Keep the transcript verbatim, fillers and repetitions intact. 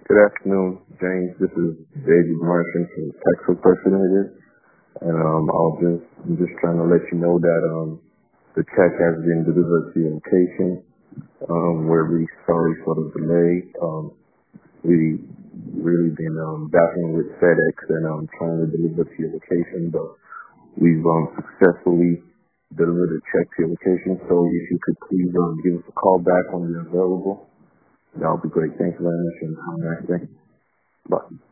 Good afternoon, James. This is David Martian from Texas Representative, and um, I'll just I'm just trying to let you know that um, the check has been delivered to your location. Um, we're really sorry for the delay. Um, we really been um, battling with FedEx and um, trying to deliver to your location, but we've um, successfully delivered the check to your location. So if you could please um, give us a call back when you're available, that would be great. Thanks very much and have a nice day. Bye.